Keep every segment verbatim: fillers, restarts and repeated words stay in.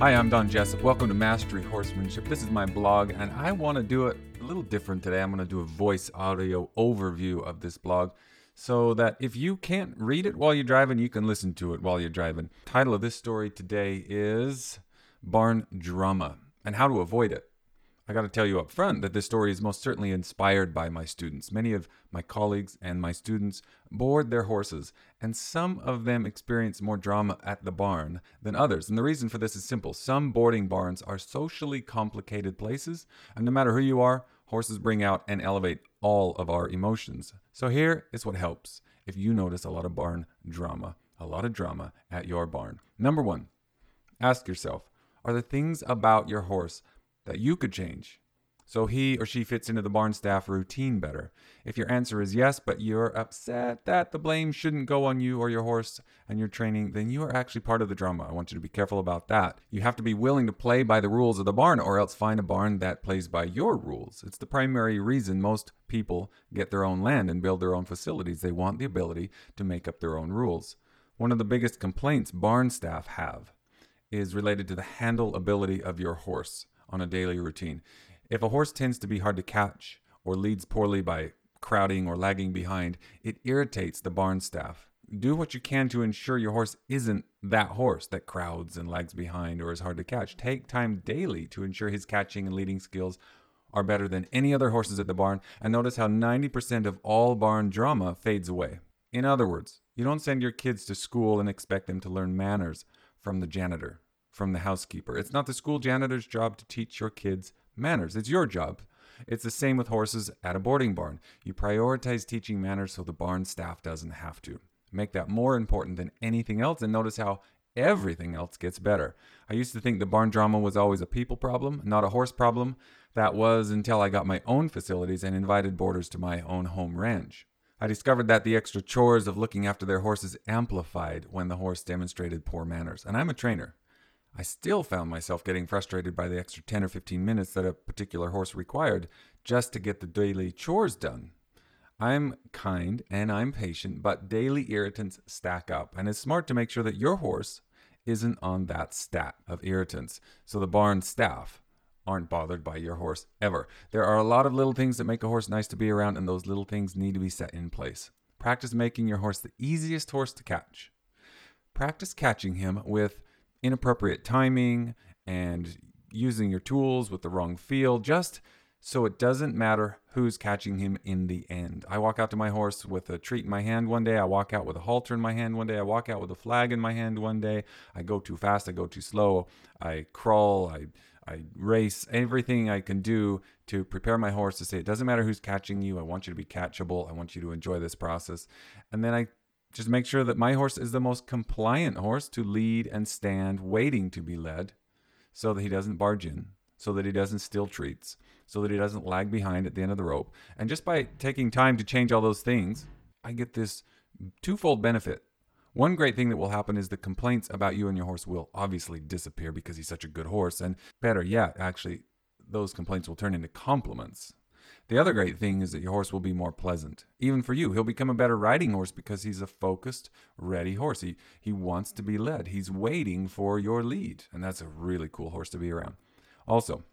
Hi, I'm Don Jessup. Welcome to Mastery Horsemanship. This is my blog, and I want to do it a little different today. I'm going to do a voice audio overview of this blog so that if you can't read it while you're driving, you can listen to it while you're driving. The title of this story today is Barn Drama and How to Avoid It. I got to tell you up front that this story is most certainly inspired by my students. Many of my colleagues and my students board their horses, and some of them experience more drama at the barn than others. And the reason for this is simple. Some boarding barns are socially complicated places, and no matter who you are, horses bring out and elevate all of our emotions. So here is what helps if you notice a lot of barn drama, a lot of drama at your barn. Number one, ask yourself, are there things about your horse that you could change so he or she fits into the barn staff routine better? If your answer is yes, but you're upset that the blame shouldn't go on you or your horse and your training, then you are actually part of the drama. I want you to be careful about that. You have to be willing to play by the rules of the barn, or else find a barn that plays by your rules. It's the primary reason most people get their own land and build their own facilities. They want the ability to make up their own rules. One of the biggest complaints barn staff have is related to the handle ability of your horse on a daily routine. If a horse tends to be hard to catch or leads poorly by crowding or lagging behind, it irritates the barn staff. Do what you can to ensure your horse isn't that horse that crowds and lags behind or is hard to catch. Take time daily to ensure his catching and leading skills are better than any other horses at the barn, and notice how ninety percent of all barn drama fades away. In other words, you don't send your kids to school and expect them to learn manners from the janitor, from the housekeeper. It's not the school janitor's job to teach your kids manners. It's your job. It's the same with horses at a boarding barn. You prioritize teaching manners so the barn staff doesn't have to. Make that more important than anything else, and notice how everything else gets better. I used to think the barn drama was always a people problem, not a horse problem. That was until I got my own facilities and invited boarders to my own home ranch. I discovered that the extra chores of looking after their horses amplified when the horse demonstrated poor manners. And I'm a trainer. I still found myself getting frustrated by the extra ten or fifteen minutes that a particular horse required just to get the daily chores done. I'm kind and I'm patient, but daily irritants stack up, and it's smart to make sure that your horse isn't on that stat of irritants, so the barn staff aren't bothered by your horse ever. There are a lot of little things that make a horse nice to be around, and those little things need to be set in place. Practice making your horse the easiest horse to catch. Practice catching him with inappropriate timing and using your tools with the wrong feel, just so it doesn't matter who's catching him in the end. I walk out to my horse with a treat in my hand one day. I walk out with a halter in my hand one day. I walk out with a flag in my hand one day. I go too fast. I go too slow. I crawl. I I race. Everything I can do to prepare my horse to say, it doesn't matter who's catching you. I want you to be catchable. I want you to enjoy this process. And then I just make sure that my horse is the most compliant horse to lead and stand waiting to be led, so that he doesn't barge in, so that he doesn't steal treats, so that he doesn't lag behind at the end of the rope. And just by taking time to change all those things, I get this twofold benefit. One great thing that will happen is the complaints about you and your horse will obviously disappear because he's such a good horse. And better yet, actually, those complaints will turn into compliments. The other great thing is that your horse will be more pleasant. Even for you, he'll become a better riding horse because he's a focused, ready horse. He, he wants to be led. He's waiting for your lead. And that's a really cool horse to be around. Also,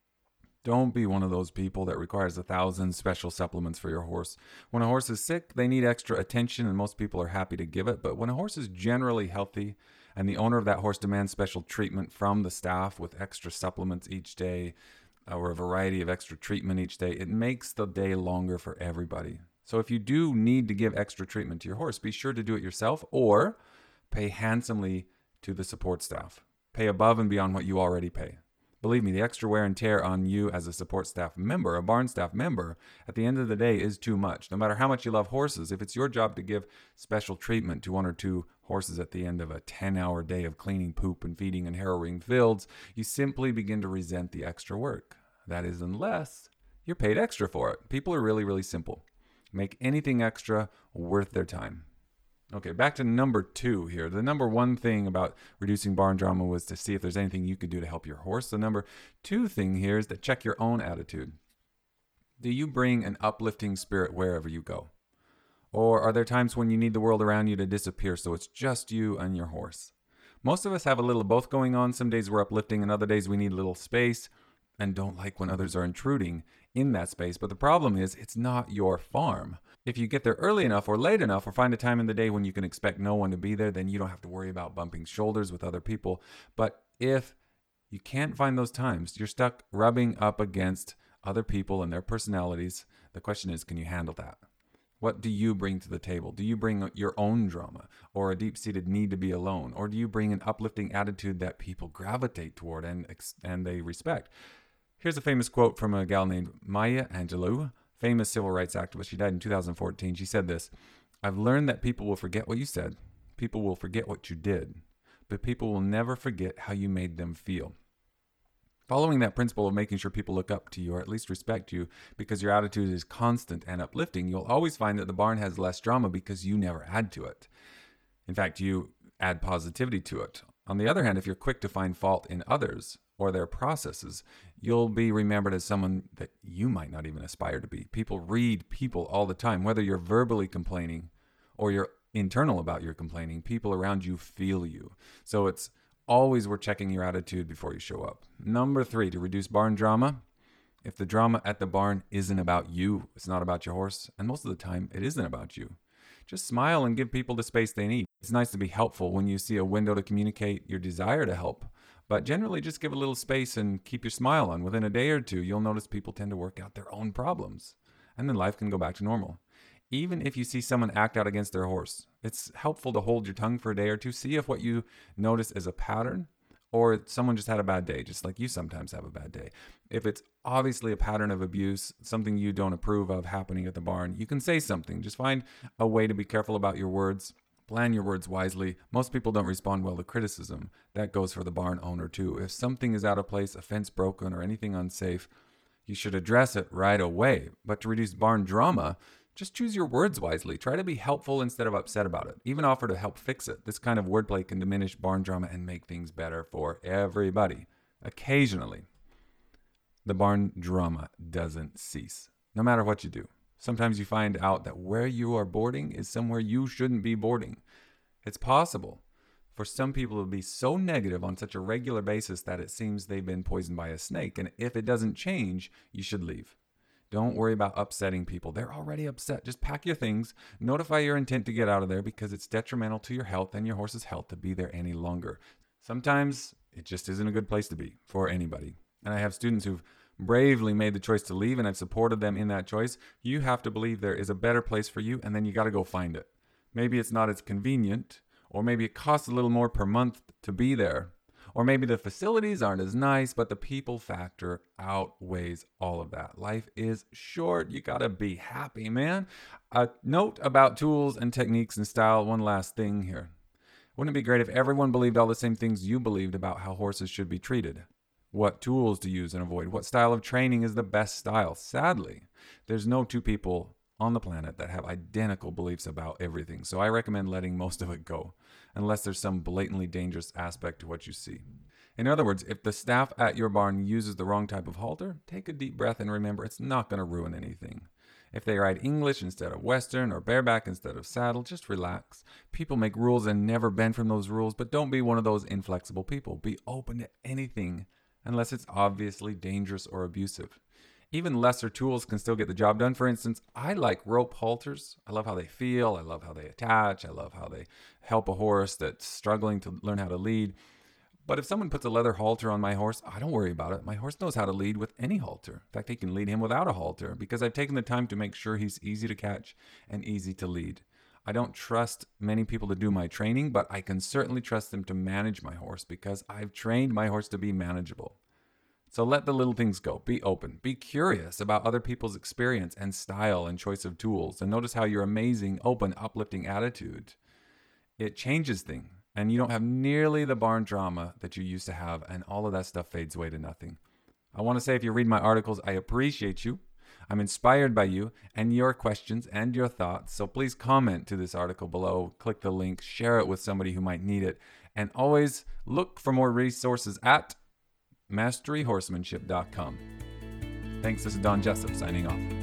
don't be one of those people that requires a thousand special supplements for your horse. When a horse is sick, they need extra attention, and most people are happy to give it. But when a horse is generally healthy and the owner of that horse demands special treatment from the staff with extra supplements each day, or a variety of extra treatment each day, it makes the day longer for everybody. So if you do need to give extra treatment to your horse, be sure to do it yourself or pay handsomely to the support staff. Pay above and beyond what you already pay. Believe me, the extra wear and tear on you as a support staff member, a barn staff member, at the end of the day is too much. No matter how much you love horses, if it's your job to give special treatment to one or two horses at the end of a ten-hour day of cleaning poop and feeding and harrowing fields, you simply begin to resent the extra work. That is, unless you're paid extra for it. People are really, really simple. Make anything extra worth their time. Okay, back to number two here. The number one thing about reducing barn drama was to see if there's anything you could do to help your horse. The number two thing here is to check your own attitude. Do you bring an uplifting spirit wherever you go? Or are there times when you need the world around you to disappear so it's just you and your horse? Most of us have a little of both going on. Some days we're uplifting and other days we need a little space and don't like when others are intruding in that space. But the problem is it's not your farm. If you get there early enough or late enough or find a time in the day when you can expect no one to be there, then you don't have to worry about bumping shoulders with other people. But if you can't find those times, you're stuck rubbing up against other people and their personalities. The question is, can you handle that? What do you bring to the table? Do you bring your own drama or a deep-seated need to be alone? Or do you bring an uplifting attitude that people gravitate toward and, and they respect? Here's a famous quote from a gal named Maya Angelou, famous civil rights activist. She died in two thousand fourteen. She said this: "I've learned that people will forget what you said, people will forget what you did, but people will never forget how you made them feel." Following that principle of making sure people look up to you or at least respect you because your attitude is constant and uplifting, you'll always find that the barn has less drama because you never add to it. In fact, you add positivity to it. On the other hand, if you're quick to find fault in others or their processes, you'll be remembered as someone that you might not even aspire to be. People read people all the time, whether you're verbally complaining or you're internal about your complaining, people around you feel you. So it's always worth checking your attitude before you show up. Number three, to reduce barn drama. If the drama at the barn isn't about you, it's not about your horse, and most of the time it isn't about you, just smile and give people the space they need. It's nice to be helpful when you see a window to communicate your desire to help, but generally just give a little space and keep your smile on. Within a day or two, you'll notice people tend to work out their own problems, and then life can go back to normal. Even if you see someone act out against their horse, it's helpful to hold your tongue for a day or two. See if what you notice is a pattern or someone just had a bad day, just like you sometimes have a bad day. If it's obviously a pattern of abuse, something you don't approve of happening at the barn, you can say something. Just find a way to be careful about your words. Plan your words wisely. Most people don't respond well to criticism. That goes for the barn owner too. If something is out of place, a fence broken, or anything unsafe, you should address it right away. But to reduce barn drama, just choose your words wisely. Try to be helpful instead of upset about it. Even offer to help fix it. This kind of wordplay can diminish barn drama and make things better for everybody. Occasionally, the barn drama doesn't cease, no matter what you do. Sometimes you find out that where you are boarding is somewhere you shouldn't be boarding. It's possible for some people to be so negative on such a regular basis that it seems they've been poisoned by a snake. And if it doesn't change, you should leave. Don't worry about upsetting people. They're already upset. Just pack your things, notify your intent to get out of there because it's detrimental to your health and your horse's health to be there any longer. Sometimes it just isn't a good place to be for anybody. And I have students who've bravely made the choice to leave and I've supported them in that choice. You have to believe there is a better place for you and then you got to go find it. Maybe it's not as convenient, or maybe it costs a little more per month to be there. Or maybe the facilities aren't as nice, but the people factor outweighs all of that. Life is short. You got to be happy, man. A note about tools and techniques and style. One last thing here. Wouldn't it be great if everyone believed all the same things you believed about how horses should be treated? What tools to use and avoid? What style of training is the best style? Sadly, there's no two people on the planet that have identical beliefs about everything. So I recommend letting most of it go, unless there's some blatantly dangerous aspect to what you see. In other words, if the staff at your barn uses the wrong type of halter, take a deep breath and remember it's not going to ruin anything. If they ride English instead of Western or bareback instead of saddle, just relax. People make rules and never bend from those rules, but don't be one of those inflexible people. Be open to anything unless it's obviously dangerous or abusive. Even lesser tools can still get the job done. For instance, I like rope halters. I love how they feel. I love how they attach. I love how they help a horse that's struggling to learn how to lead. But if someone puts a leather halter on my horse, I don't worry about it. My horse knows how to lead with any halter. In fact, they can lead him without a halter because I've taken the time to make sure he's easy to catch and easy to lead. I don't trust many people to do my training, but I can certainly trust them to manage my horse because I've trained my horse to be manageable. So let the little things go. Be open. Be curious about other people's experience and style and choice of tools. And notice how your amazing, open, uplifting attitude, it changes things. And you don't have nearly the barn drama that you used to have. And all of that stuff fades away to nothing. I want to say if you read my articles, I appreciate you. I'm inspired by you and your questions and your thoughts. So please comment to this article below. Click the link. Share it with somebody who might need it. And always look for more resources at mastery horsemanship dot com. Thanks, this is Don Jessup signing off.